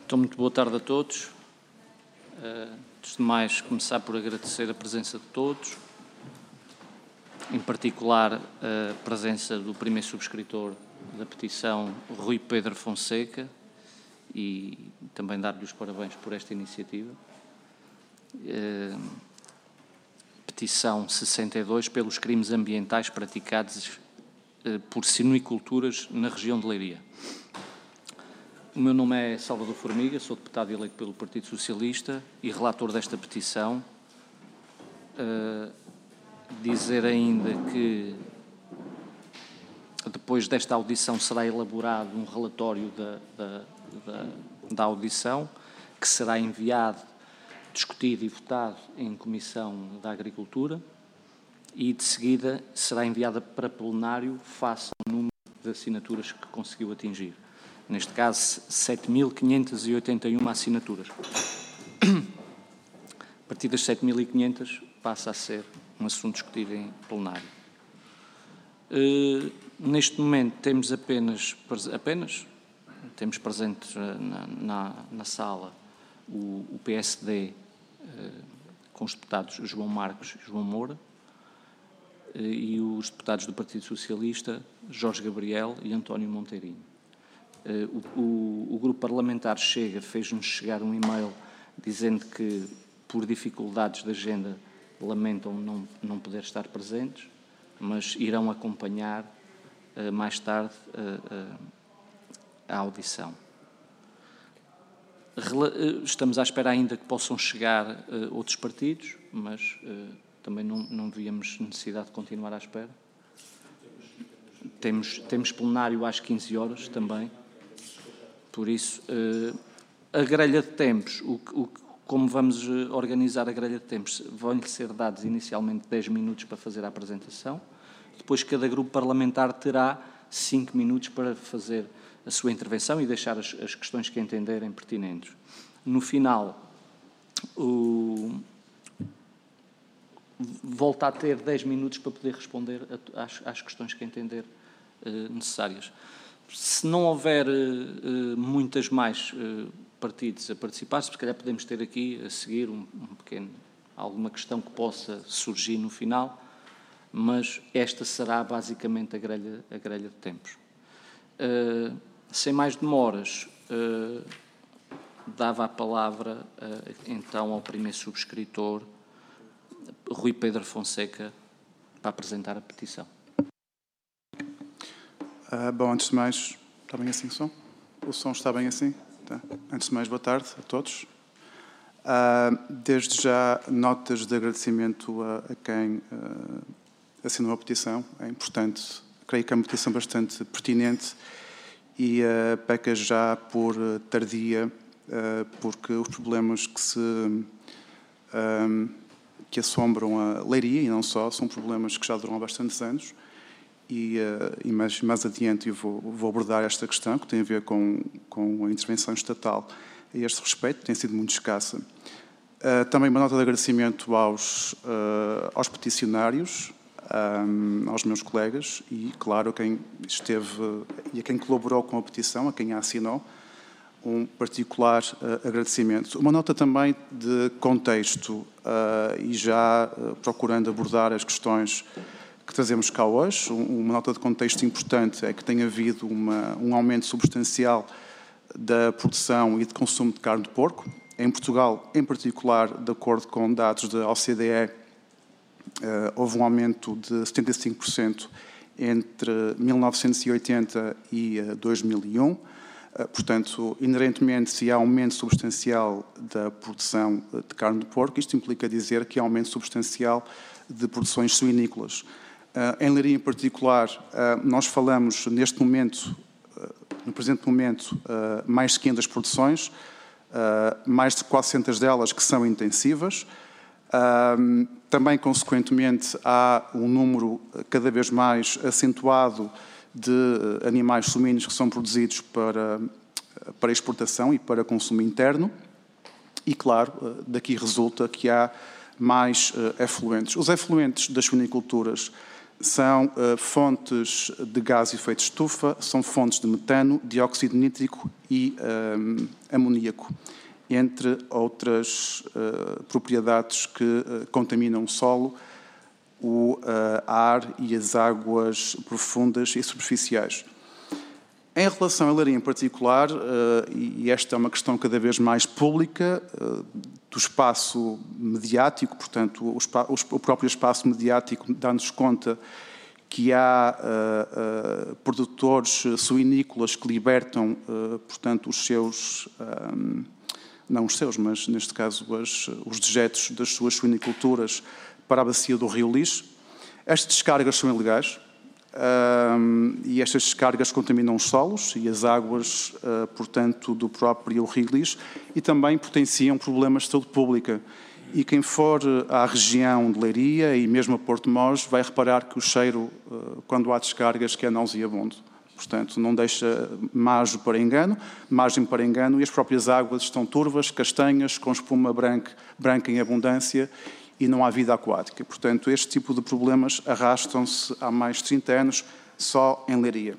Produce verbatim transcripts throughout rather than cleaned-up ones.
Então, muito boa tarde a todos. Uh, antes de mais, começar por agradecer a presença de todos, em particular a presença do primeiro subscritor da petição, Rui Pedro Fonseca, e também dar-lhe os parabéns por esta iniciativa. Uh, petição sessenta e dois, pelos crimes ambientais praticados uh, por sinoiculturas na região de Leiria. O meu nome é Salvador Formiga, sou deputado eleito pelo Partido Socialista e relator desta petição. Uh, dizer ainda que depois desta audição será elaborado um relatório da, da, da, da audição, que será enviado, discutido e votado em Comissão da Agricultura, e de seguida será enviada para plenário face ao número de assinaturas que conseguiu atingir. Neste caso, sete mil quinhentas e oitenta e uma assinaturas. A partir das sete mil e quinhentas passa a ser um assunto discutido em plenário. Uh, neste momento temos apenas, apenas temos presentes na, na, na sala o, o P S D uh, com os deputados João Marcos e João Moura uh, e os deputados do Partido Socialista Jorge Gabriel e António Monteirinho. Uh, o, o, o grupo parlamentar Chega fez-nos chegar um e-mail dizendo que, por dificuldades de agenda, lamentam não, não poder estar presentes, mas irão acompanhar uh, mais tarde uh, uh, a audição. Rela uh, estamos à espera ainda que possam chegar uh, outros partidos, mas uh, também não, não víamos necessidade de continuar à espera. Temos, temos plenário às quinze horas também. Por isso, a grelha de tempos, o, o, como vamos organizar a grelha de tempos, vão-lhe ser dados inicialmente dez minutos para fazer a apresentação, depois cada grupo parlamentar terá cinco minutos para fazer a sua intervenção e deixar as, as questões que entenderem pertinentes. No final, o, volta a ter dez minutos para poder responder a, às, às questões que entender uh, necessárias. Se não houver uh, muitas mais uh, partidos a participar, se calhar podemos ter aqui a seguir um, um pequeno, alguma questão que possa surgir no final, mas esta será basicamente a grelha, a grelha de tempos. Uh, sem mais demoras, uh, dava a palavra uh, então ao primeiro subscritor, Rui Pedro Fonseca, para apresentar a petição. Uh, bom, antes de mais, está bem assim o som? O som está bem assim? Tá. Antes de mais, boa tarde a todos. Uh, desde já, notas de agradecimento a, a quem uh, assinou a petição. É importante, creio que é uma petição bastante pertinente e uh, peca já por uh, tardia, uh, porque os problemas que se uh, que assombram a Leiria, e não só, são problemas que já duram há bastantes anos. E, uh, e mais, mais adiante eu vou, vou abordar esta questão, que tem a ver com, com a intervenção estatal a este respeito, que tem sido muito escassa. Uh, também uma nota de agradecimento aos, uh, aos peticionários, um, aos meus colegas e, claro, a quem esteve e a quem colaborou com a petição, a quem a assinou, um particular uh, agradecimento. Uma nota também de contexto, uh, e já uh, procurando abordar as questões que trazemos cá hoje. Uma nota de contexto importante é que tem havido uma, um aumento substancial da produção e de consumo de carne de porco. Em Portugal, em particular, de acordo com dados da O C D E, uh, houve um aumento de setenta e cinco por cento entre mil novecentos e oitenta e uh, dois mil e um. Uh, portanto, inerentemente, se há aumento substancial da produção de carne de porco, isto implica dizer que há aumento substancial de produções suinícolas. Uh, em Leiria, em particular, uh, nós falamos, neste momento, uh, no presente momento, uh, mais de quinhentas produções, uh, mais de quatrocentas delas que são intensivas. Uh, também, consequentemente, há um número cada vez mais acentuado de animais suínos que são produzidos para, para exportação e para consumo interno. E, claro, uh, daqui resulta que há mais uh, efluentes. Os efluentes das suiniculturas são uh, fontes de gás de efeito de estufa, são fontes de metano, dióxido nítrico e um, amoníaco, entre outras uh, propriedades que uh, contaminam o solo, o uh, ar e as águas profundas e superficiais. Em relação à leiria em particular, uh, e esta é uma questão cada vez mais pública, uh, do espaço mediático, portanto, o, espa o próprio espaço mediático dá-nos conta que há uh, uh, produtores suinícolas que libertam, uh, portanto, os seus, um, não os seus, mas neste caso as, os dejetos das suas suiniculturas para a bacia do Rio Lis. Estas descargas são ilegais. Um, e estas descargas contaminam os solos e as águas, uh, portanto, do próprio Rio Lis e também potenciam problemas de saúde pública. E quem for à região de Leiria e mesmo a Porto Mós vai reparar que o cheiro, uh, quando há descargas, que é nauseabundo. Portanto, não deixa margem para engano, margem para engano, e as próprias águas estão turvas, castanhas, com espuma branca, branca em abundância, e não há vida aquática. Portanto, este tipo de problemas arrastam-se há mais de trinta anos só em Leiria.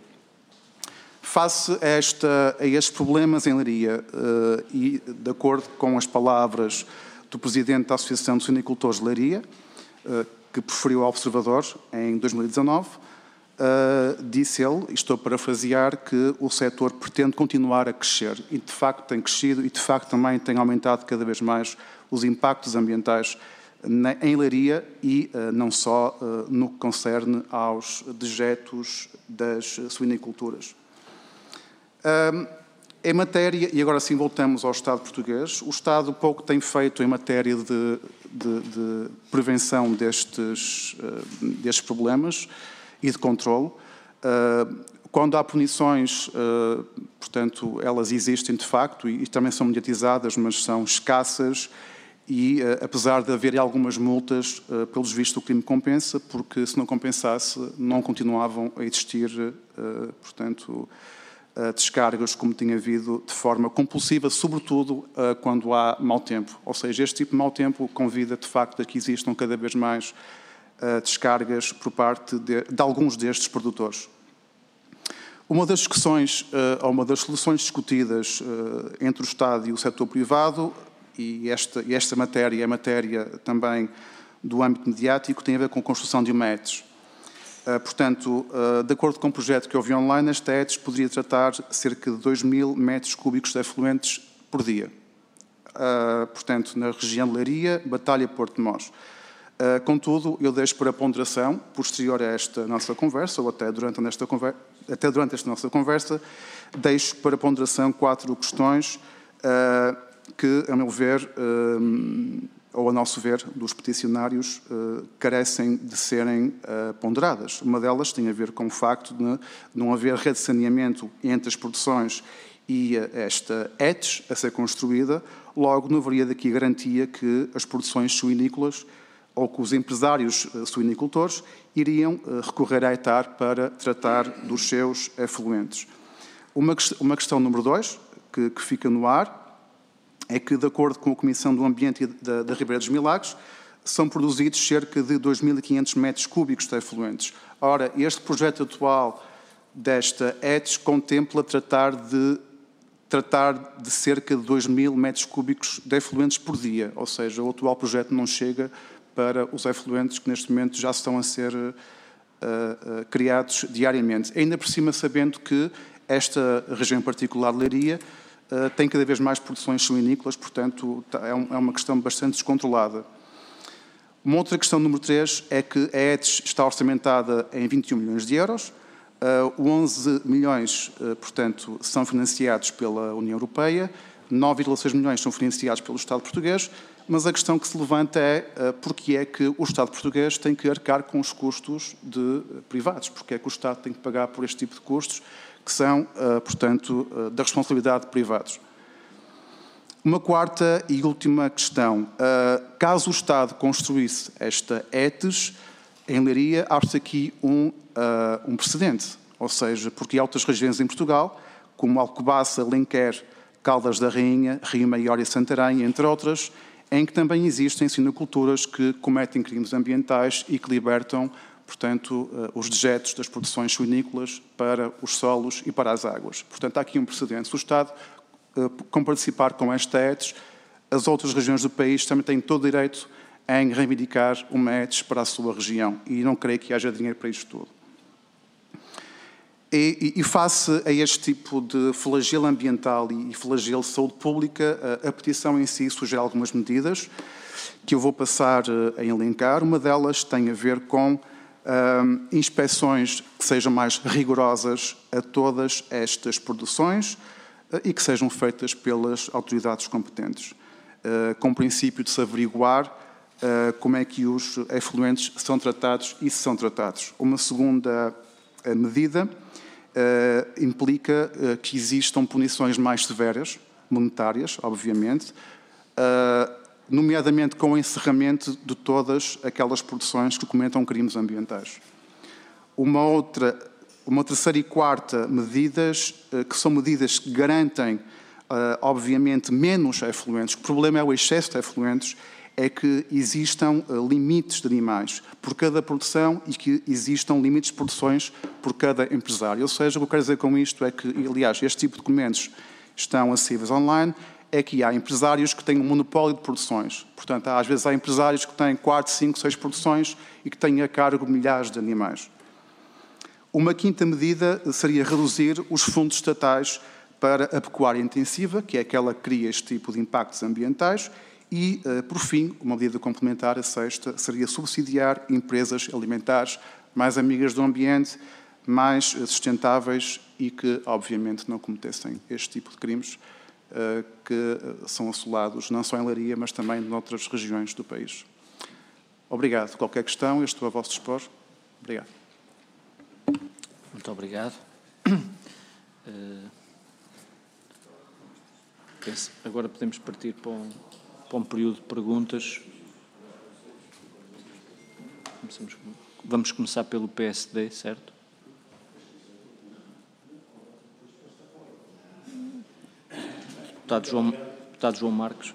Face a, esta, a estes problemas em Leiria, uh, e de acordo com as palavras do Presidente da Associação de Suinicultores de Leiria, uh, que preferiu ao Observador em dois mil e dezanove, uh, disse ele, e estou a parafrasear, que o setor pretende continuar a crescer, e de facto tem crescido, e de facto também tem aumentado cada vez mais os impactos ambientais em Leiria e uh, não só uh, no que concerne aos dejetos das suiniculturas. Um, em matéria, e agora sim voltamos ao Estado português, o Estado pouco tem feito em matéria de, de, de prevenção destes, uh, destes problemas e de controle. Uh, quando há punições, uh, portanto, elas existem de facto e, e também são mediatizadas, mas são escassas. E, uh, apesar de haver algumas multas, uh, pelos vistos o crime compensa, porque se não compensasse, não continuavam a existir, uh, portanto, uh, descargas como tinha havido de forma compulsiva, sobretudo uh, quando há mau tempo. Ou seja, este tipo de mau tempo convida, de facto, a que existam cada vez mais uh, descargas por parte de, de alguns destes produtores. Uma das discussões, uh, ou uma das soluções discutidas uh, entre o Estado e o setor privado, e esta, e esta matéria é matéria também do âmbito mediático, tem a ver com a construção de uma E T S. Uh, portanto, uh, de acordo com o projeto que eu vi online, esta E T S poderia tratar cerca de dois mil metros cúbicos de efluentes por dia. Uh, portanto, na região de Leiria, Batalha, Porto de Mós. Uh, contudo, eu deixo para ponderação, posterior a esta nossa conversa, ou até durante, esta conversa, até durante esta nossa conversa, deixo para ponderação quatro questões uh, que, a meu ver, uh, ou a nosso ver, dos peticionários, uh, carecem de serem uh, ponderadas. Uma delas tem a ver com o facto de não haver rede de saneamento entre as produções e uh, esta E T S a ser construída, logo não haveria daqui garantia que as produções suinícolas ou que os empresários uh, suinicultores iriam uh, recorrer à ETAR para tratar dos seus efluentes. Uma, uma questão número dois, que, que fica no ar, é que, de acordo com a Comissão do Ambiente da, da Ribeira dos Milagres, são produzidos cerca de dois mil e quinhentos metros cúbicos de efluentes. Ora, este projeto atual desta E T S contempla tratar de, tratar de cerca de dois mil metros cúbicos de efluentes por dia, ou seja, o atual projeto não chega para os efluentes que neste momento já estão a ser uh, uh, criados diariamente. Ainda por cima, sabendo que esta região particular de Leiria Uh, tem cada vez mais produções suinícolas, portanto, é, um, é uma questão bastante descontrolada. Uma outra questão, número três, é que a E T S está orçamentada em vinte e um milhões de euros, uh, onze milhões, uh, portanto, são financiados pela União Europeia, nove vírgula seis milhões são financiados pelo Estado português, mas a questão que se levanta é uh, porque é que o Estado português tem que arcar com os custos de uh, privados, porque é que o Estado tem que pagar por este tipo de custos, que são, portanto, da responsabilidade de privados. Uma quarta e última questão. Caso o Estado construísse esta E T S, em Leiria, abre-se aqui um, um precedente. Ou seja, porque há outras regiões em Portugal, como Alcobaça, Alenquer, Caldas da Rainha, Rio Maior e Santarém, entre outras, em que também existem suinoculturas que cometem crimes ambientais e que libertam portanto, os dejetos das produções suinícolas para os solos e para as águas. Portanto, há aqui um precedente. Se o Estado, com participar com esta E T S, as outras regiões do país também têm todo o direito em reivindicar uma E T S para a sua região, e não creio que haja dinheiro para isto tudo. E, e, e face a este tipo de flagelo ambiental e flagelo de saúde pública, a, a petição em si sugere algumas medidas que eu vou passar a elencar. Uma delas tem a ver com um, inspeções que sejam mais rigorosas a todas estas produções uh, e que sejam feitas pelas autoridades competentes, uh, com o princípio de se averiguar uh, como é que os efluentes são tratados e se são tratados. Uma segunda uh, medida uh, implica uh, que existam punições mais severas, monetárias, obviamente, uh, nomeadamente com o encerramento de todas aquelas produções que cometam crimes ambientais. Uma outra, uma terceira e quarta medidas, que são medidas que garantem, obviamente, menos efluentes. O problema é o excesso de efluentes, é que existam limites de animais por cada produção e que existam limites de produções por cada empresário. Ou seja, o que eu quero dizer com isto é que, aliás, este tipo de documentos estão acessíveis online, é que há empresários que têm um monopólio de produções. Portanto, às vezes há empresários que têm quatro, cinco, seis produções e que têm a cargo milhares de animais. Uma quinta medida seria reduzir os fundos estatais para a pecuária intensiva, que é aquela que cria este tipo de impactos ambientais, e, por fim, uma medida complementar, a sexta, seria subsidiar empresas alimentares mais amigas do ambiente, mais sustentáveis e que, obviamente, não cometessem este tipo de crimes, que são assolados não só em Leiria, mas também noutras regiões do país. Obrigado. Qualquer questão, eu estou a vosso dispor. Obrigado. Muito obrigado. Uh, penso, agora podemos partir para um, para um período de perguntas. Começamos, vamos começar pelo P S D, certo? Deputado João, Deputado João Marques.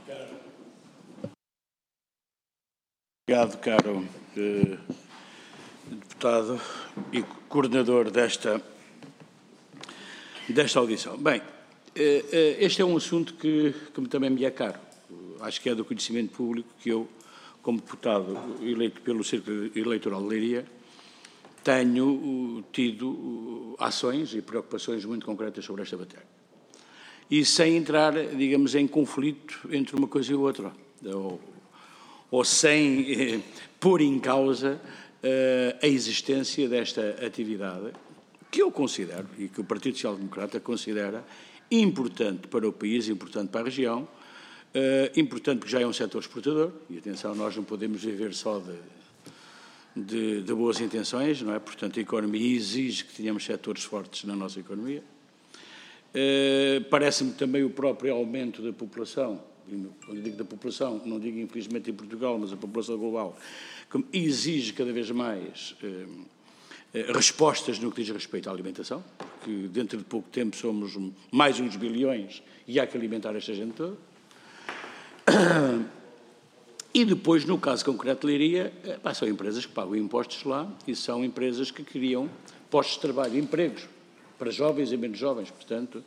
Obrigado, caro eh, deputado e coordenador desta, desta audição. Bem, eh, eh, este é um assunto que, que também me é caro. Acho que é do conhecimento público que eu, como deputado eleito pelo Círculo Eleitoral de Leiria, tenho uh, tido uh, ações e preocupações muito concretas sobre esta matéria. E sem entrar, digamos, em conflito entre uma coisa e outra, ou, ou sem eh, pôr em causa eh, a existência desta atividade, que eu considero, e que o Partido Social Democrata considera, importante para o país, importante para a região, eh, importante porque já é um setor exportador, e atenção, nós não podemos viver só de, de, de boas intenções, não é? Portanto, a economia exige que tenhamos setores fortes na nossa economia. Uh, parece-me também o próprio aumento da população, quando digo da população, não digo infelizmente em Portugal, mas a população global, que exige cada vez mais uh, uh, respostas no que diz respeito à alimentação, porque dentro de pouco tempo somos mais uns bilhões e há que alimentar esta gente toda. Uh, e depois, no caso concreto de Leiria, uh, são empresas que pagam impostos lá e são empresas que criam postos de trabalho, empregos, para jovens e menos jovens. Portanto,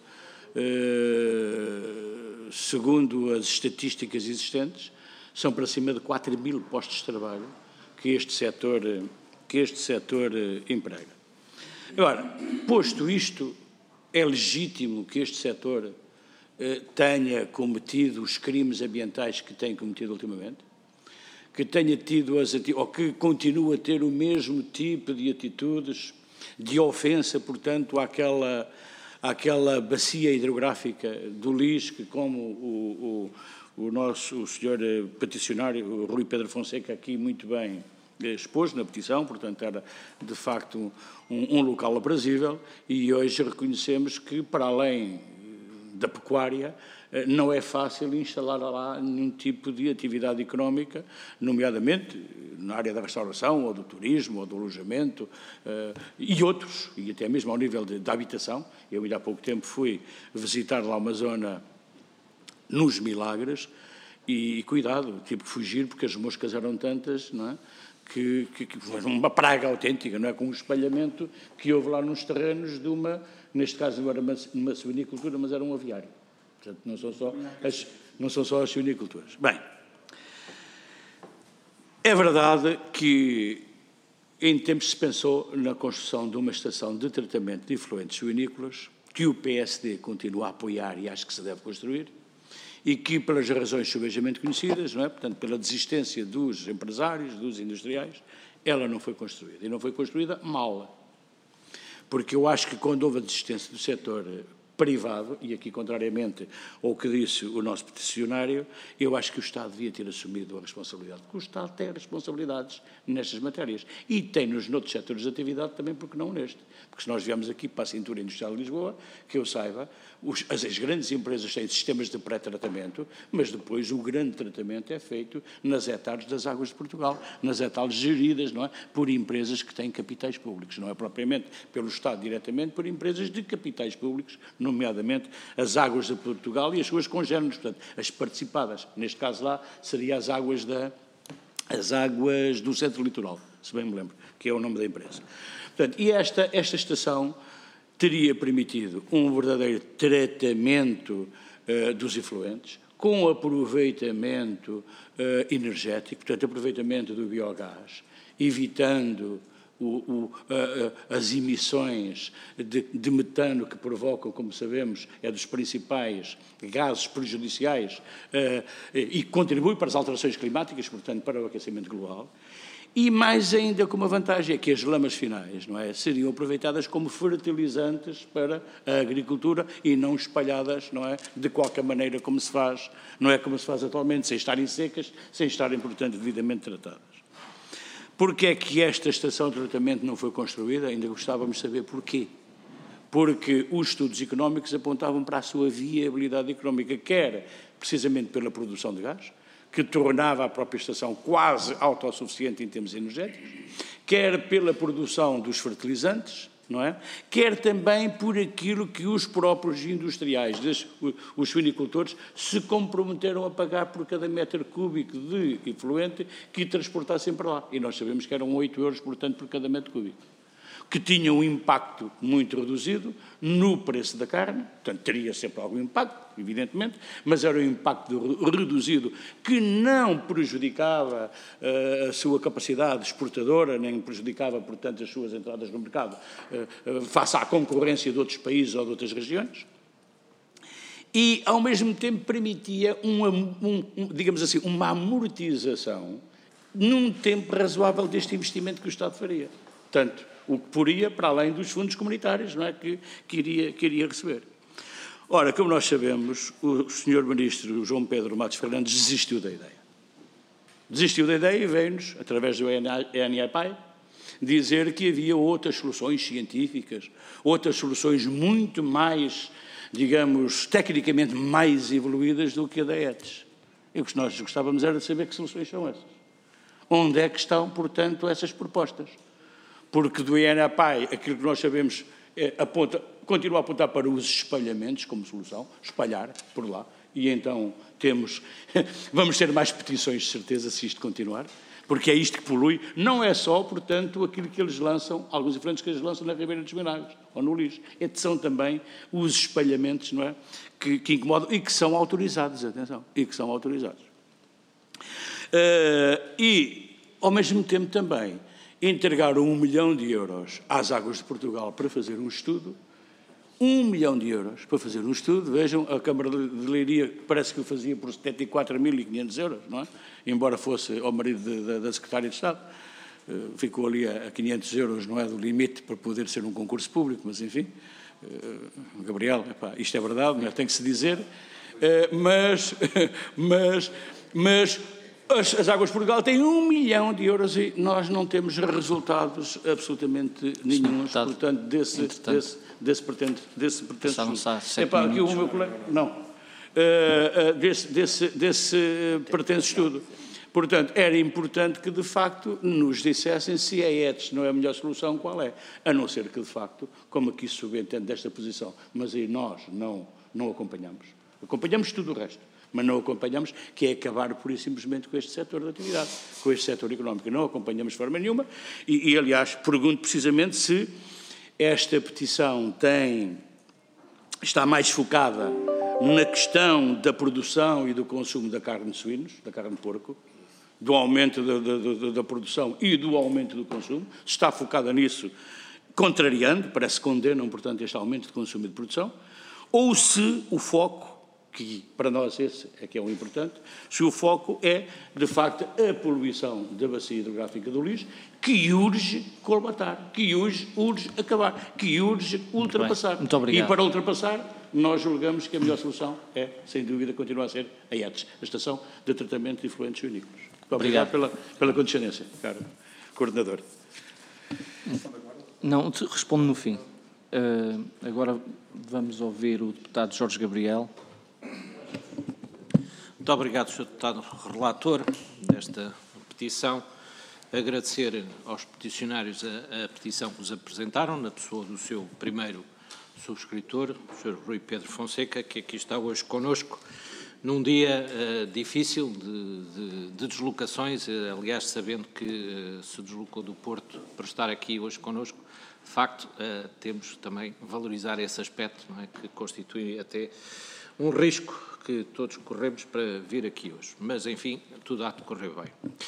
eh, segundo as estatísticas existentes, são para cima de quatro mil postos de trabalho que este setor, que este setor emprega. Agora, posto isto, é legítimo que este setor eh, tenha cometido os crimes ambientais que tem cometido ultimamente, que tenha tido as ou que continue a ter o mesmo tipo de atitudes de ofensa, portanto, àquela, àquela bacia hidrográfica do Lis, que como o, o, o nosso o senhor peticionário, o Rui Pedro Fonseca, aqui muito bem expôs na petição, portanto, era de facto um, um local aprazível, e hoje reconhecemos que, para além da pecuária, não é fácil instalar lá nenhum tipo de atividade económica, nomeadamente na área da restauração, ou do turismo, ou do alojamento, uh, e outros, e até mesmo ao nível de, de habitação. Eu ainda há pouco tempo fui visitar lá uma zona nos Milagres, e, e cuidado, tive que fugir porque as moscas eram tantas, não é? que, que, que foi uma praga autêntica, não é? Com um espalhamento que houve lá nos terrenos de uma, neste caso não era uma, uma suinicultura, mas era um aviário. Portanto, não são só as, não são só as suiniculturas. Bem, é verdade que em tempos se pensou na construção de uma estação de tratamento de efluentes suinícolas, que o P S D continua a apoiar e acho que se deve construir, e que, pelas razões subejamente conhecidas, não é? Portanto, pela desistência dos empresários, dos industriais, ela não foi construída. E não foi construída mal. Porque eu acho que quando houve a desistência do setor privado, e aqui contrariamente ao que disse o nosso peticionário, eu acho que o Estado devia ter assumido a responsabilidade, porque o Estado tem responsabilidades nestas matérias e tem-nos noutros setores de atividade também, porque não neste. Porque se nós viemos aqui para a cintura industrial de Lisboa, que eu saiba, os, as, as grandes empresas têm sistemas de pré-tratamento, mas depois o grande tratamento é feito nas hectares das águas de Portugal, nas hectares geridas, não é, por empresas que têm capitais públicos, não é propriamente pelo Estado diretamente, por empresas de capitais públicos, nomeadamente as águas de Portugal e as suas congêneres, portanto, as participadas. Neste caso lá, seria as águas, da, as águas do Centro Litoral, se bem me lembro, que é o nome da empresa. Portanto, e esta, esta estação teria permitido um verdadeiro tratamento uh, dos efluentes, com aproveitamento uh, energético, portanto, aproveitamento do biogás, evitando O, o, a, a, as emissões de, de metano que provocam, como sabemos, é dos principais gases prejudiciais uh, e contribui para as alterações climáticas, portanto, para o aquecimento global. E mais ainda com uma vantagem é que as lamas finais, não é, seriam aproveitadas como fertilizantes para a agricultura e não espalhadas, não é, de qualquer maneira como se faz, não é como se faz atualmente, sem estarem secas, sem estarem, portanto, devidamente tratadas. Porquê é que esta estação de tratamento não foi construída? Ainda gostávamos de saber porquê. Porque os estudos económicos apontavam para a sua viabilidade económica, quer precisamente pela produção de gás, que tornava a própria estação quase autossuficiente em termos energéticos, quer pela produção dos fertilizantes, não é? Quer também por aquilo que os próprios industriais, os suinicultores, se comprometeram a pagar por cada metro cúbico de efluente que transportassem para lá. E nós sabemos que eram oito euros, portanto, por cada metro cúbico. Que tinha um impacto muito reduzido no preço da carne, portanto, teria sempre algum impacto, evidentemente, mas era um impacto reduzido que não prejudicava uh, a sua capacidade exportadora, nem prejudicava, portanto, as suas entradas no mercado uh, uh, face à concorrência de outros países ou de outras regiões. E, ao mesmo tempo, permitia, uma, um, um, digamos assim, uma amortização num tempo razoável deste investimento que o Estado faria. Portanto, o que poria para além dos fundos comunitários, não é, que, que, iria, que iria receber. Ora, como nós sabemos, o senhor Ministro João Pedro Matos Fernandes desistiu da ideia. Desistiu da ideia e veio-nos, através do N E P A I, dizer que havia outras soluções científicas, outras soluções muito mais, digamos, tecnicamente mais evoluídas do que a da E T S. E o que nós gostávamos era de saber que soluções são essas. Onde é que estão, portanto, essas propostas? Porque do I N E P A I, aquilo que nós sabemos, é, aponta, continua a apontar para os espalhamentos como solução, espalhar por lá, e então temos, vamos ter mais petições de certeza se isto continuar, porque é isto que polui, não é só, portanto, aquilo que eles lançam, alguns efluentes que eles lançam na Ribeira dos Milagres, ou no lixo, é, são também os espalhamentos, não é, que, que incomodam e que são autorizados, atenção, e que são autorizados. Uh, e, ao mesmo tempo também, entregaram um milhão de euros às Águas de Portugal para fazer um estudo, um milhão de euros para fazer um estudo, vejam, a Câmara de Leiria parece que o fazia por setenta e quatro mil e quinhentos euros, não é? Embora fosse ao marido de, de, da Secretária de Estado, uh, ficou ali a, a quinhentos euros, não é do limite para poder ser um concurso público, mas enfim, uh, Gabriel, epá, isto é verdade, não é? Tem que se dizer, uh, mas, mas, mas As, as Águas de Portugal têm um milhão de euros e nós não temos resultados absolutamente nenhum, portanto, desse, desse, desse pretende, desse pretende Epá, aqui o meu colega, não, uh, uh, desse, desse, desse uh, pretenso estudo. Portanto, era importante que, de facto, nos dissessem se a E T S não é a melhor solução, qual é, a não ser que, de facto, como aqui se subentende desta posição, mas aí nós não, não acompanhamos. Acompanhamos tudo o resto, mas não acompanhamos, que é acabar pura e simplesmente com este setor de atividade, com este setor económico. Não acompanhamos de forma nenhuma e, e aliás, pergunto precisamente se esta petição tem, está mais focada na questão da produção e do consumo da carne de suínos, da carne de porco, do aumento da, da, da produção e do aumento do consumo, se está focada nisso, contrariando, parece que condenam, portanto, este aumento de consumo e de produção, ou se o foco, que para nós esse é que é o importante, se o foco é, de facto, a poluição da bacia hidrográfica do Lixo, que urge colmatar, que urge, urge acabar, que urge ultrapassar. Muito, Muito obrigado. E para ultrapassar, nós julgamos que a melhor solução é, sem dúvida, continuar a ser a E T S, a Estação de Tratamento de Efluentes Suínicos. Muito obrigado, obrigado pela, pela condescendência, caro coordenador. Não, respondo no fim. Uh, agora vamos ouvir o deputado Jorge Gabriel. Muito obrigado, senhor Deputado Relator, desta petição. Agradecer aos peticionários a, a petição que nos apresentaram, na pessoa do seu primeiro subscritor, o senhor Rui Pedro Fonseca, que aqui está hoje connosco, num dia uh, difícil de, de, de deslocações, uh, aliás, sabendo que uh, se deslocou do Porto para estar aqui hoje connosco. De facto, uh, temos também valorizar esse aspecto, não é, que constitui até um risco que todos corremos para vir aqui hoje. Mas, enfim, tudo há de correr bem.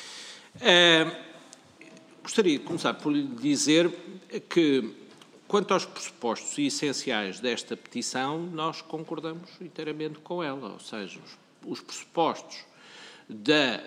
Uh, gostaria de começar por lhe dizer que, quanto aos pressupostos essenciais desta petição, nós concordamos inteiramente com ela, ou seja, os, os pressupostos da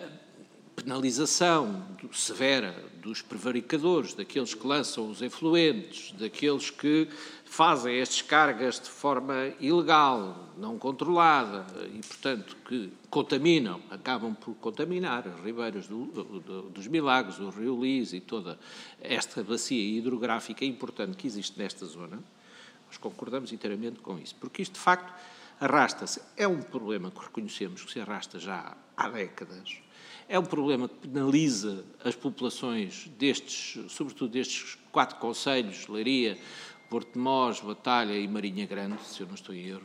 penalização do, severa dos prevaricadores, daqueles que lançam os efluentes, daqueles que fazem as descargas de forma ilegal, não controlada e, portanto, que contaminam, acabam por contaminar as ribeiras do, do, dos Milagres, o Rio Lis e toda esta bacia hidrográfica importante que existe nesta zona. Nós concordamos inteiramente com isso, porque isto, de facto, arrasta-se. É um problema que reconhecemos que se arrasta já há décadas. É um problema que penaliza as populações destes, sobretudo destes quatro concelhos, Leiria, Porto de Mós, Batalha e Marinha Grande, se eu não estou em erro.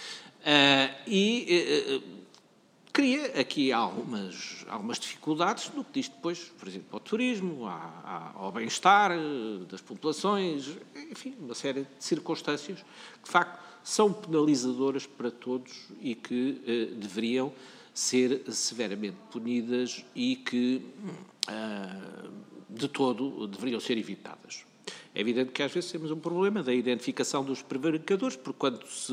Uh, e uh, cria aqui algumas, algumas dificuldades no que diz depois, por exemplo, ao turismo, à, à, ao bem-estar das populações, enfim, uma série de circunstâncias que, de facto, são penalizadoras para todos e que uh, deveriam ser severamente punidas e que, uh, de todo, deveriam ser evitadas. É evidente que às vezes temos um problema da identificação dos prevaricadores, porque quando se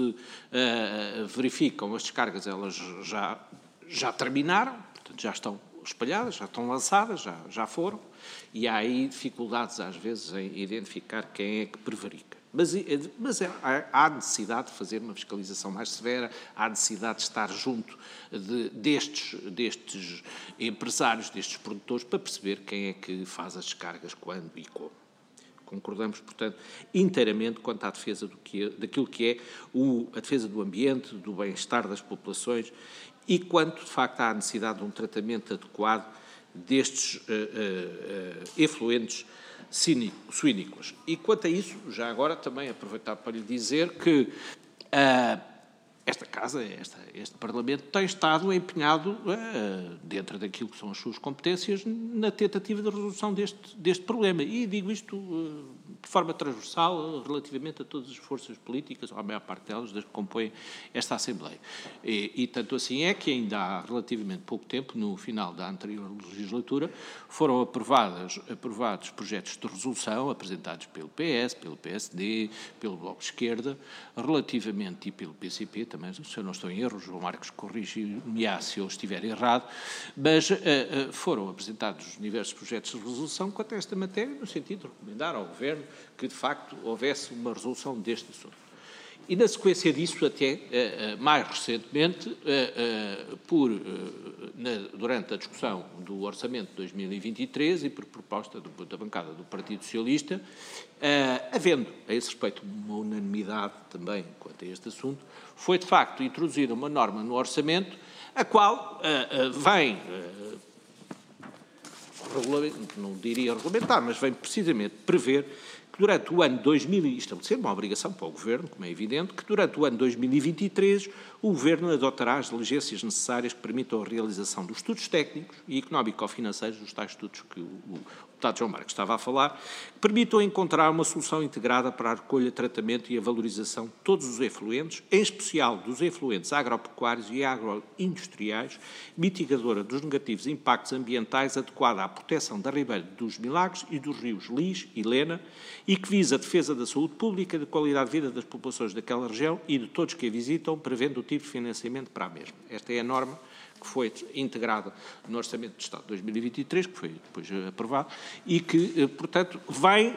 uh, verificam as descargas, elas já, já terminaram, portanto já estão espalhadas, já estão lançadas, já, já foram, e há aí dificuldades às vezes em identificar quem é que prevarica. Mas, mas há necessidade de fazer uma fiscalização mais severa, há necessidade de estar junto de, destes, destes empresários, destes produtores, para perceber quem é que faz as descargas, quando e como. Concordamos, portanto, inteiramente quanto à defesa do que é, daquilo que é o, a defesa do ambiente, do bem-estar das populações e quanto, de facto, há a necessidade de um tratamento adequado destes uh, uh, uh, efluentes suínicos. E quanto a isso, já agora também aproveitar para lhe dizer que uh, esta Casa, esta, este Parlamento, tem estado empenhado, uh, dentro daquilo que são as suas competências, na tentativa de resolução deste, deste problema. E digo isto uh, de forma transversal uh, relativamente a todas as forças políticas, ou à maior parte delas, das que compõem esta Assembleia. E, e tanto assim é que ainda há relativamente pouco tempo, no final da anterior legislatura, foram aprovadas, aprovados projetos de resolução apresentados pelo P S, pelo P S D, pelo Bloco de Esquerda, relativamente, e pelo P C P também, se eu não estou em erro, João Marcos corrige-me-á se eu estiver errado, mas uh, uh, foram apresentados diversos projetos de resolução quanto a esta matéria, no sentido de recomendar ao Governo que, de facto, houvesse uma resolução deste assunto. E, na sequência disso, até uh, uh, mais recentemente, uh, uh, por, uh, na, durante a discussão do Orçamento de dois mil e vinte e três e por proposta do, da bancada do Partido Socialista, uh, havendo a esse respeito uma unanimidade também quanto a este assunto, foi, de facto, introduzir uma norma no Orçamento, a qual uh, uh, vem, uh, não diria regulamentar, mas vem precisamente prever que durante o ano dois mil, estabelecer uma obrigação para o Governo, como é evidente, que durante o ano dois mil e vinte e três o Governo adotará as diligências necessárias que permitam a realização dos estudos técnicos e económico-financeiros, dos tais estudos que o, o deputado João Marques estava a falar, que permitam encontrar uma solução integrada para a recolha, tratamento e a valorização de todos os efluentes, em especial dos efluentes agropecuários e agroindustriais, mitigadora dos negativos impactos ambientais, adequada à proteção da Ribeira dos Milagres e dos rios Lis e Lena, e que visa a defesa da saúde pública e da qualidade de vida das populações daquela região e de todos que a visitam, prevendo o tipo de financiamento para a mesma. Esta é a norma que foi integrada no Orçamento de Estado de dois mil e vinte e três, que foi depois aprovado, e que, portanto, vai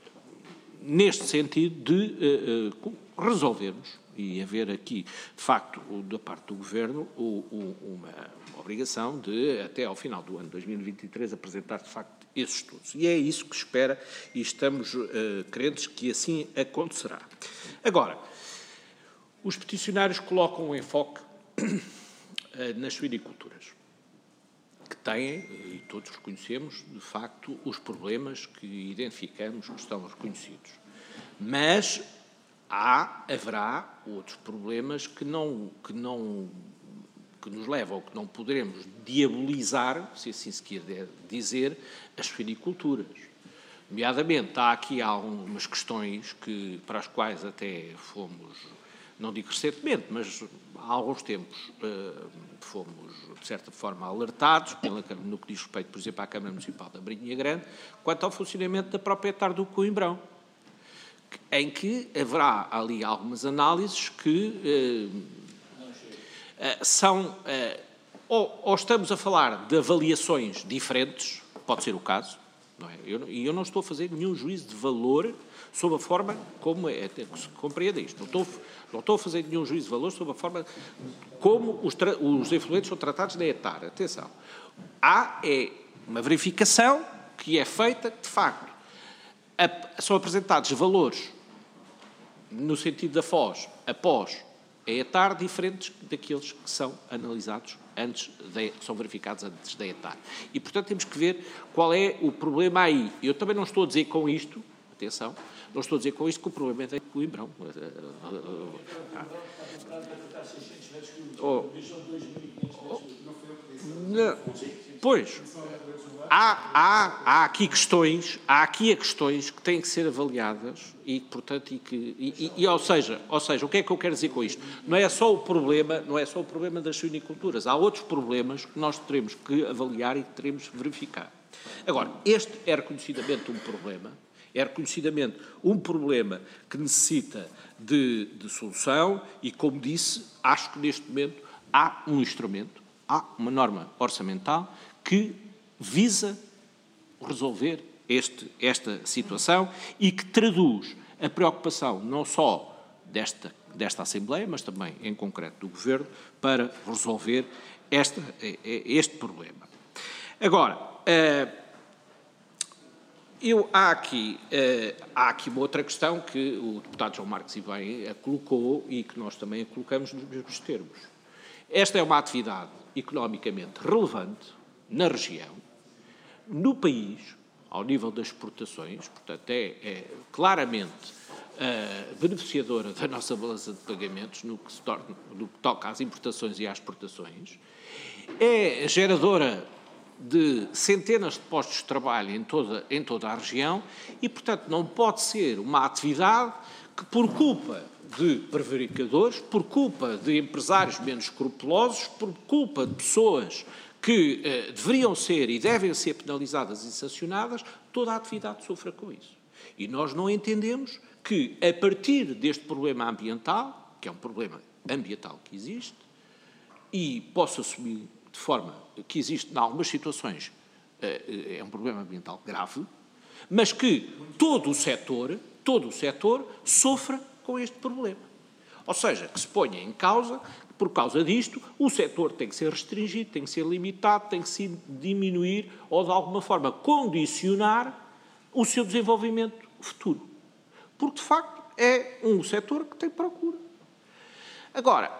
neste sentido de uh, uh, resolvermos e haver aqui, de facto, da parte do Governo, o, o, uma, uma obrigação de, até ao final do ano dois mil e vinte e três, apresentar, de facto, esses estudos. E é isso que espera e estamos uh, crentes que assim acontecerá. Agora, os peticionários colocam um enfoque nas suiniculturas, que têm, e todos reconhecemos, de facto, os problemas que identificamos, que estão reconhecidos. Mas há, haverá outros problemas que não, que não, que nos levam, ou que não poderemos diabolizar, se assim se quer dizer, as suiniculturas. Nomeadamente, há aqui algumas questões que, para as quais até fomos, não digo recentemente, mas há alguns tempos uh, fomos, de certa forma, alertados, pela, no que diz respeito, por exemplo, à Câmara Municipal da Marinha Grande, quanto ao funcionamento da própria Tarde do Coimbrão, em que haverá ali algumas análises que uh, uh, são, uh, ou, ou estamos a falar de avaliações diferentes, pode ser o caso, não é? Eu, e eu não estou a fazer nenhum juízo de valor sobre a forma como é, se compreende isto. Não estou, não estou a fazer nenhum juízo de valor sobre a forma como os, os efluentes são tratados na ETAR. Atenção. Há é uma verificação que é feita, de facto, a, são apresentados valores no sentido da Foz, após a ETAR, diferentes daqueles que são analisados antes, de, que são verificados antes da ETAR. E, portanto, temos que ver qual é o problema aí. Eu também não estou a dizer com isto, atenção, não estou a dizer com isto que o problema é de Coimbrão. Oh, não, pois, há, há, há aqui questões, há aqui questões que têm que ser avaliadas e, portanto, e que, e, e, e, ou seja, ou seja, o que é que eu quero dizer com isto? Não é só o problema, não é só o problema das suiniculturas, há outros problemas que nós teremos que avaliar e que teremos que verificar. Agora, este é reconhecidamente um problema, é reconhecidamente um problema que necessita de, de solução e, como disse, acho que neste momento há um instrumento, há uma norma orçamental que visa resolver este, esta situação e que traduz a preocupação não só desta, desta Assembleia, mas também, em concreto, do Governo, para resolver esta, este problema. Agora, eu, há, aqui, há aqui uma outra questão que o deputado João Marques e bem a colocou e que nós também a colocamos nos mesmos termos. Esta é uma atividade economicamente relevante na região, no país, ao nível das exportações, portanto, é, é claramente uh, beneficiadora da nossa balança de pagamentos no que, se torna, no que toca às importações e às exportações, é geradora de centenas de postos de trabalho em toda, em toda a região e, portanto, não pode ser uma atividade que, por culpa de prevaricadores, por culpa de empresários menos escrupulosos, por culpa de pessoas que eh, deveriam ser e devem ser penalizadas e sancionadas, toda a atividade sofra com isso. E nós não entendemos que, a partir deste problema ambiental, que é um problema ambiental que existe, e posso assumir de forma que existe, em algumas situações, eh, é um problema ambiental grave, mas que todo o setor, todo o setor sofra com este problema. Ou seja, que se ponha em causa, por causa disto, o setor tem que ser restringido, tem que ser limitado, tem que se diminuir ou, de alguma forma, condicionar o seu desenvolvimento futuro. Porque, de facto, é um setor que tem procura. Agora,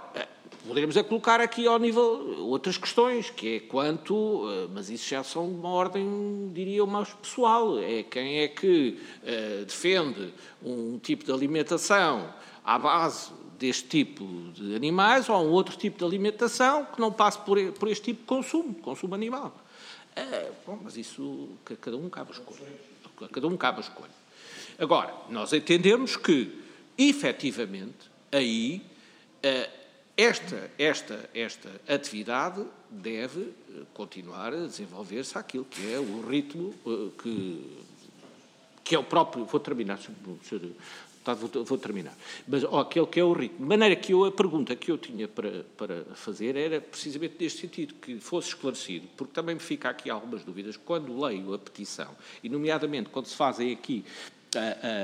Poderemos é colocar aqui ao nível outras questões, que é quanto, mas isso já são de uma ordem, diria, mais pessoal, é quem é que uh, defende um tipo de alimentação à base deste tipo de animais ou um outro tipo de alimentação que não passe por, por este tipo de consumo, consumo animal. Uh, bom, mas isso, a cada um cabe a escolha. A cada um cabe a escolha. Agora, nós entendemos que, efetivamente, aí... Uh, Esta, esta, esta atividade deve continuar a desenvolver-se àquilo que é o ritmo que, que é o próprio... Vou terminar, senhor, vou, vou terminar. Mas ó, aquele que é o ritmo. De maneira que eu, a pergunta que eu tinha para, para fazer era precisamente neste sentido, que fosse esclarecido, porque também me fica aqui algumas dúvidas quando leio a petição, e nomeadamente quando se fazem aqui Uh,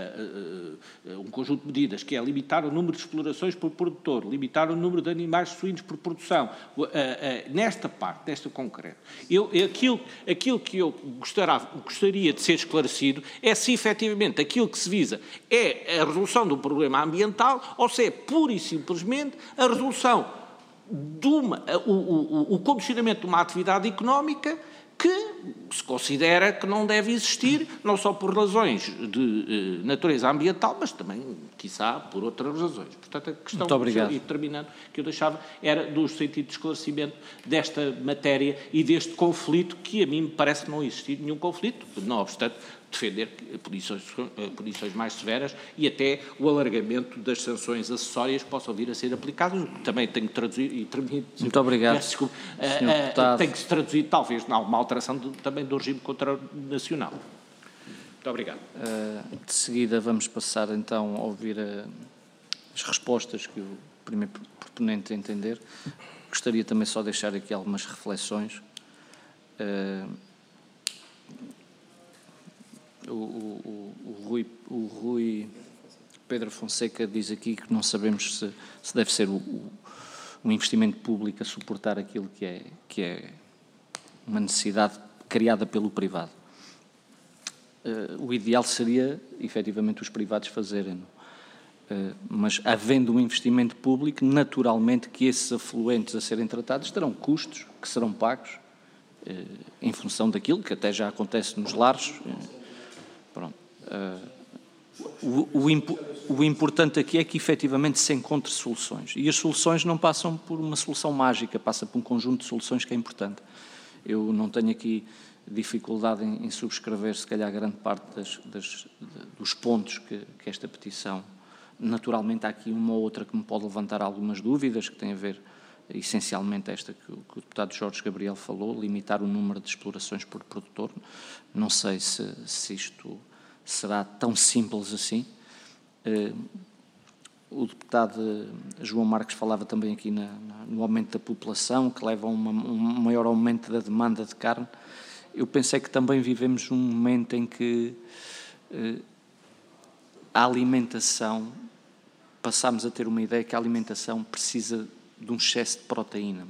uh, uh, um conjunto de medidas, que é limitar o número de explorações por produtor, limitar o número de animais suínos por produção. Uh, uh, nesta parte, nesta concreto, eu, aquilo, aquilo que eu gostaria, gostaria de ser esclarecido é se efetivamente aquilo que se visa é a resolução do problema ambiental ou se é pura e simplesmente a resolução de uma, o, o, o condicionamento de uma atividade económica que se considera que não deve existir, não só por razões de eh, natureza ambiental, mas também, quiçá, por outras razões. Portanto, a questão, Muito obrigado. E terminando, que eu deixava, era do sentido de esclarecimento desta matéria e deste conflito, que a mim me parece que não existir nenhum conflito, não obstante defender punições, punições mais severas e até o alargamento das sanções acessórias que possam vir a ser aplicadas. Também tenho que traduzir, e termino... Muito obrigado, desculpa, senhor Deputado. Tem que se traduzir, talvez, em alguma alteração do, também do regime contranacional. Muito obrigado. Uh, de seguida vamos passar então a ouvir uh, as respostas que o primeiro proponente entender. Gostaria também só de deixar aqui algumas reflexões. Uh, o, o, o, Rui, o Rui Pedro Fonseca diz aqui que não sabemos se, se deve ser o, o, o investimento público a suportar aquilo que é, que é uma necessidade criada pelo privado. Uh, o ideal seria, efetivamente, os privados fazerem-no. Uh, mas, havendo um investimento público, naturalmente que esses afluentes a serem tratados terão custos que serão pagos uh, em função daquilo que até já acontece nos lares. Uh, pronto. Uh, o, o, impo, o importante aqui é que, efetivamente, se encontre soluções. E as soluções não passam por uma solução mágica, passa por um conjunto de soluções que é importante. Eu não tenho aqui dificuldade em, em subscrever, se calhar, grande parte das, das, dos pontos que, que esta petição... Naturalmente, há aqui uma ou outra que me pode levantar algumas dúvidas, que tem a ver, essencialmente, esta que o, que o deputado Jorge Gabriel falou, limitar o número de explorações por produtor. Não sei se, se isto será tão simples assim. Uh, o deputado João Marques falava também aqui na, na, no aumento da população, que leva a uma, um maior aumento da demanda de carne. Eu pensei que também vivemos um momento em que uh, a alimentação, passámos a ter uma ideia que a alimentação precisa de um excesso de proteína.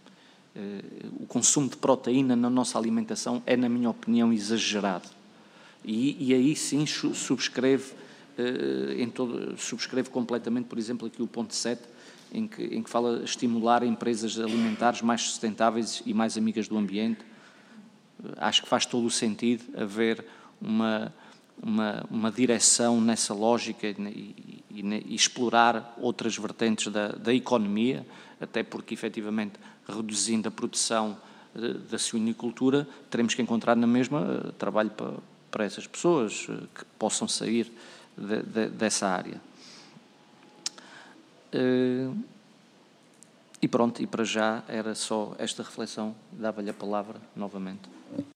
Uh, o consumo de proteína na nossa alimentação é, na minha opinião, exagerado. E, e aí sim subscrevo, uh, em todo, subscrevo completamente, por exemplo, aqui o ponto sete, em que, em que fala estimular empresas alimentares mais sustentáveis e mais amigas do ambiente. Uh, acho que faz todo o sentido haver uma... Uma, uma direção nessa lógica e, e, e explorar outras vertentes da, da economia, até porque, efetivamente, reduzindo a produção de, da suinicultura, teremos que encontrar na mesma uh, trabalho para, para essas pessoas uh, que possam sair de, de, dessa área. Uh, e pronto, e para já era só esta reflexão, dava-lhe a palavra novamente.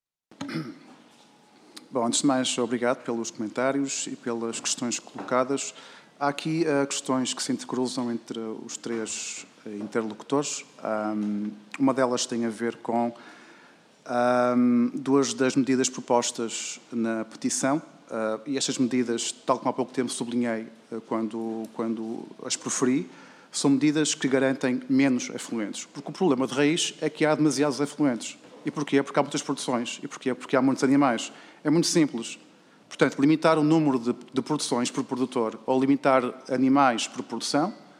Bom, antes de mais, obrigado pelos comentários e pelas questões colocadas. Há aqui uh, questões que se intercruzam entre os três uh, interlocutores. Um, uma delas tem a ver com um, duas das medidas propostas na petição, uh, e estas medidas, tal como há pouco tempo sublinhei uh, quando, quando as proferi, são medidas que garantem menos afluentes. Porque o problema de raiz é que há demasiados afluentes. E porquê? Porque há muitas produções. E porquê? Porque há muitos animais. É muito simples. Portanto, limitar o número de, de produções por produtor ou limitar animais por produção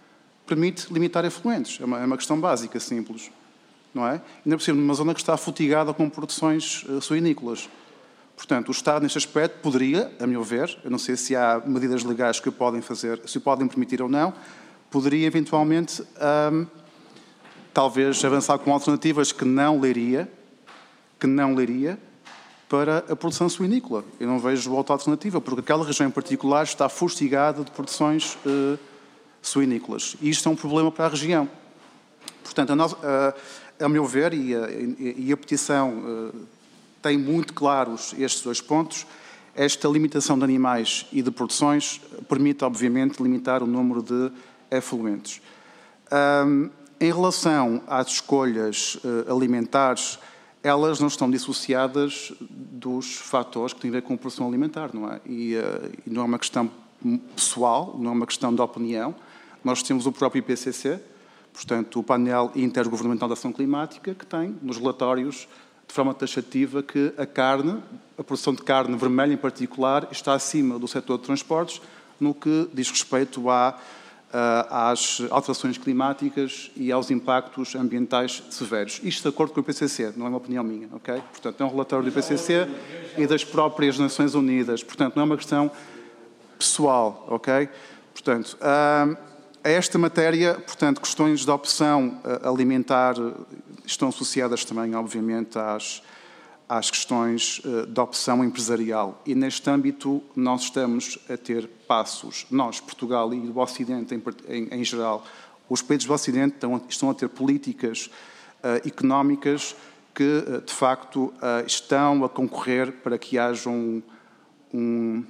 permite limitar efluentes. É uma, é uma questão básica, simples. Não é? Ainda por cima, numa zona que está futigada com produções uh, suinícolas. Portanto, o Estado, neste aspecto, poderia, a meu ver, eu não sei se há medidas legais que o podem fazer, se o podem permitir ou não, poderia eventualmente, um, talvez, avançar com alternativas que não leria, que não leria, para a produção suinícola. Eu não vejo outra alternativa, porque aquela região em particular está fustigada de produções uh, suinícolas. E isto é um problema para a região. Portanto, a, nós, uh, a meu ver, e a, e a petição uh, tem muito claros estes dois pontos, esta limitação de animais e de produções permite, obviamente, limitar o número de efluentes. Um, em relação às escolhas uh, alimentares, elas não estão dissociadas dos fatores que têm a ver com a produção alimentar, não é? E, uh, e não é uma questão pessoal, não é uma questão de opinião. Nós temos o próprio I P C C, portanto, o painel intergovernamental de ação climática, que tem nos relatórios de forma taxativa que a carne, a produção de carne vermelha em particular, está acima do setor de transportes no que diz respeito à, às alterações climáticas e aos impactos ambientais severos. Isto de acordo com o I P C C, não é uma opinião minha, ok? Portanto, é um relatório do I P C C e das próprias Nações Unidas. Portanto, não é uma questão pessoal, ok? Portanto, a esta matéria, portanto, questões de opção alimentar estão associadas também, obviamente, às, às questões de opção empresarial. E, neste âmbito, nós estamos a ter passos, nós, Portugal e o Ocidente em, em, em geral, os países do Ocidente estão, estão a ter políticas uh, económicas que, uh, de facto, uh, estão a concorrer para que haja um, um,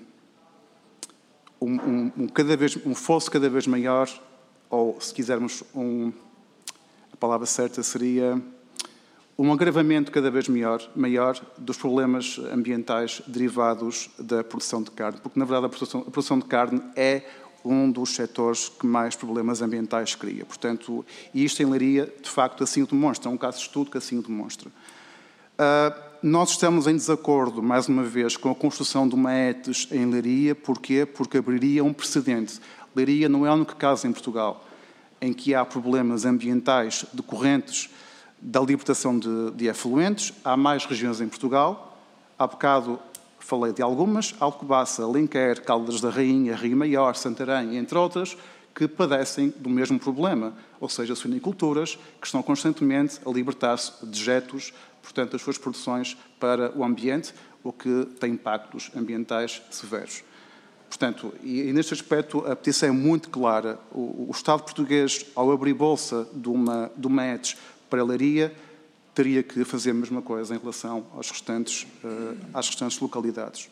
um, um, cada vez, um fosso cada vez maior, ou, se quisermos, um... a palavra certa seria um agravamento cada vez maior, maior dos problemas ambientais derivados da produção de carne, porque, na verdade, a produção, a produção de carne é um dos setores que mais problemas ambientais cria. Portanto, e isto em Leiria, de facto, assim o demonstra, é um caso de estudo que assim o demonstra. Uh, nós estamos em desacordo, mais uma vez, com a construção de uma E T S em Leiria. Porquê? Porque abriria um precedente. Leiria não é o único caso em Portugal em que há problemas ambientais decorrentes da libertação de, de efluentes. Há mais regiões em Portugal. Há bocado falei de algumas: Alcobaça, Alenquer, Caldas da Rainha, Rio Maior, Santarém, entre outras, que padecem do mesmo problema, ou seja, suiniculturas que estão constantemente a libertar-se de dejetos, portanto, das suas produções para o ambiente, o que tem impactos ambientais severos. Portanto, e, e neste aspecto a petição é muito clara. O, o Estado português, ao abrir bolsa de uma, de uma E T S para a Leiria, teria que fazer a mesma coisa em relação aos restantes, uh, às restantes localidades.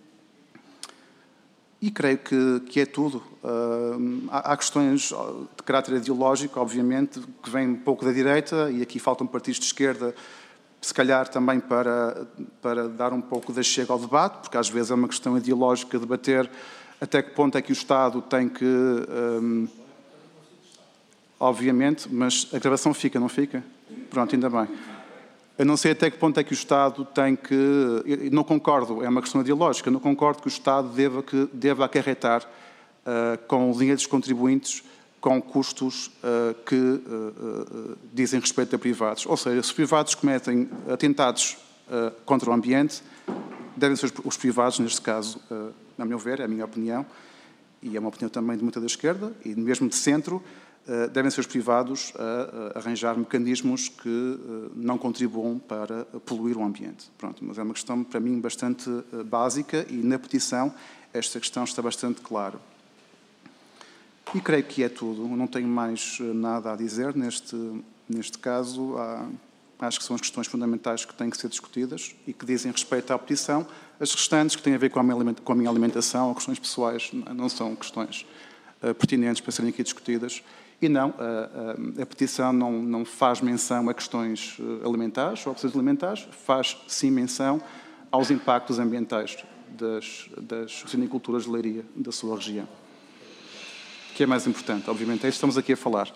E creio que, que é tudo. Uh, há, há questões de caráter ideológico, obviamente, que vêm um pouco da direita, e aqui faltam partidos de esquerda, se calhar também para, para dar um pouco de chega ao debate, porque às vezes é uma questão ideológica debater até que ponto é que o Estado tem que... Um, obviamente, mas a gravação fica, não fica? Pronto, ainda bem. Eu não sei até que ponto é que o Estado tem que... Eu não concordo, é uma questão ideológica, eu não concordo que o Estado deva, que, deva acarretar uh, com o dinheiro dos contribuintes com custos uh, que uh, uh, dizem respeito a privados. Ou seja, se os privados cometem atentados uh, contra o ambiente, devem ser os privados, neste caso, uh, a meu ver, é a minha opinião, e é uma opinião também de muita da esquerda, e mesmo de centro, uh, devem ser os privados a, a arranjar mecanismos que uh, não contribuam para poluir o ambiente. Pronto, mas é uma questão, para mim, bastante uh, básica, e na petição esta questão está bastante clara. E creio que é tudo. Não tenho mais nada a dizer neste, neste caso. Há, acho que são as questões fundamentais que têm que ser discutidas e que dizem respeito à petição. As restantes, que têm a ver com a minha, com a minha alimentação ou questões pessoais, não são questões uh, pertinentes para serem aqui discutidas. E não, a, a, a petição não, não faz menção a questões alimentares ou opções alimentares, faz sim menção aos impactos ambientais das, das suiniculturas de Leiria, da sua região. Que é mais importante, obviamente, é isso que estamos aqui a falar.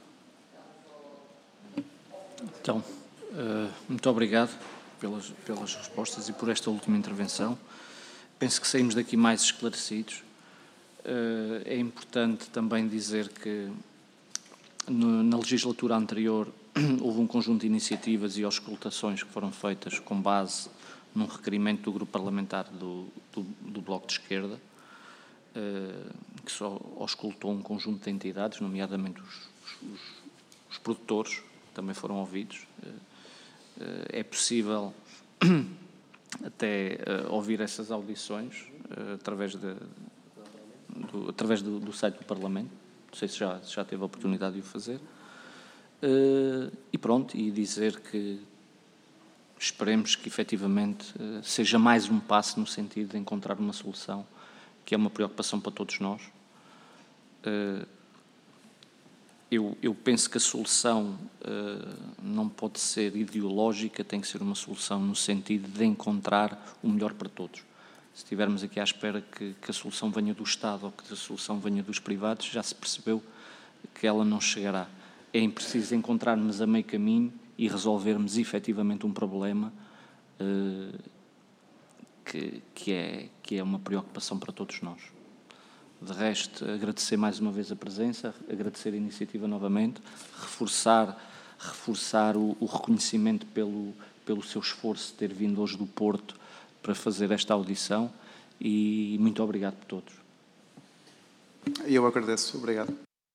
Então, uh, muito obrigado pelas, pelas respostas e por esta última intervenção. Penso que saímos daqui mais esclarecidos. Uh, é importante também dizer que na legislatura anterior houve um conjunto de iniciativas e auscultações que foram feitas com base num requerimento do grupo parlamentar do, do, do Bloco de Esquerda, que só auscultou um conjunto de entidades, nomeadamente os, os, os produtores, também foram ouvidos. É possível até ouvir essas audições através, de, do, através do, do site do Parlamento. Não sei se já, se já teve a oportunidade de o fazer. E pronto, e dizer que esperemos que efetivamente seja mais um passo no sentido de encontrar uma solução, que é uma preocupação para todos nós. Eu, eu penso que a solução não pode ser ideológica, tem que ser uma solução no sentido de encontrar o melhor para todos. Se estivermos aqui à espera que, que a solução venha do Estado ou que a solução venha dos privados, já se percebeu que ela não chegará. É preciso encontrarmos a meio caminho e resolvermos efetivamente um problema uh, que, que, é, que é uma preocupação para todos nós. De resto, agradecer mais uma vez a presença, agradecer a iniciativa novamente, reforçar, reforçar o, o reconhecimento pelo, pelo seu esforço de ter vindo hoje do Porto para fazer esta audição e muito obrigado por todos. Eu agradeço. Obrigado.